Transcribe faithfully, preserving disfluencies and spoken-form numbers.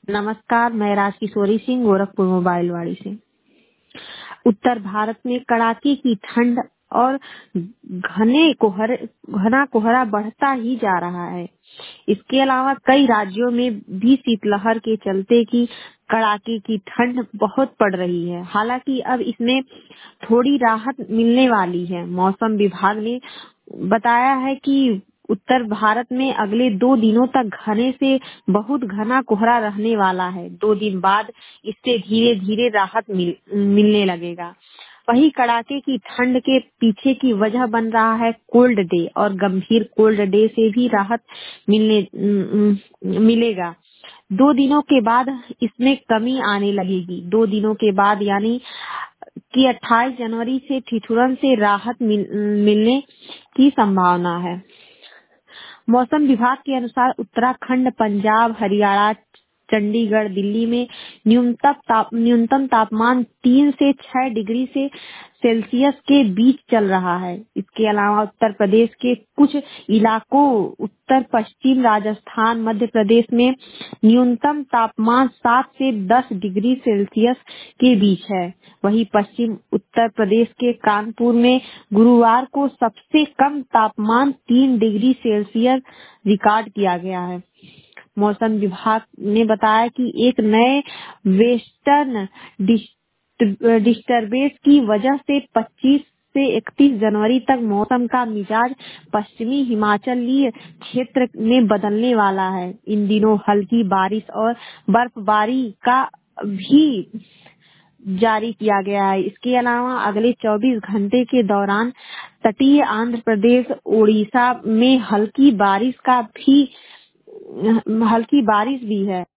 नमस्कार, मैं राजकिशोरी सिंह गोरखपुर मोबाइल वाड़ी से। उत्तर भारत में कड़ाके की ठंड और घने कोहर घना कोहरा बढ़ता ही जा रहा है। इसके अलावा कई राज्यों में भी शीतलहर के चलते की कड़ाके की ठंड बहुत पड़ रही है। हालांकि अब इसमें थोड़ी राहत मिलने वाली है। मौसम विभाग ने बताया है कि उत्तर भारत में अगले दो दिनों तक घने से बहुत घना कोहरा रहने वाला है। दो दिन बाद इससे धीरे धीरे राहत मिल, मिलने लगेगा। वही कड़ाके की ठंड के पीछे की वजह बन रहा है कोल्ड डे, और गंभीर कोल्ड डे से भी राहत मिलने मिलेगा। दो दिनों के बाद इसमें कमी आने लगेगी। दो दिनों के बाद यानी कि अट्ठाईस जनवरी से ठिठुरन से राहत मिल, मिलने की संभावना है। मौसम विभाग के अनुसार उत्तराखंड, पंजाब, हरियाणा, चंडीगढ़, दिल्ली में न्यूनतम ताप न्यूनतम तापमान तीन से छह डिग्री से सेल्सियस के बीच चल रहा है। इसके अलावा उत्तर प्रदेश के कुछ इलाकों, उत्तर पश्चिम राजस्थान, मध्य प्रदेश में न्यूनतम तापमान सात से दस डिग्री सेल्सियस के बीच है। वहीं पश्चिम उत्तर प्रदेश के कानपुर में गुरुवार को सबसे कम तापमान तीन डिग्री सेल्सियस रिकॉर्ड किया गया है। मौसम विभाग ने बताया कि एक नए वेस्टर्न डिस्टर्बेंस की वजह से पच्चीस से इकतीस जनवरी तक मौसम का मिजाज पश्चिमी हिमाचलीय क्षेत्र में बदलने वाला है। इन दिनों हल्की बारिश और बर्फबारी का भी जारी किया गया है। इसके अलावा अगले चौबीस घंटे के दौरान तटीय आंध्र प्रदेश, ओडिशा में हल्की बारिश का भी हल्की बारिश भी है।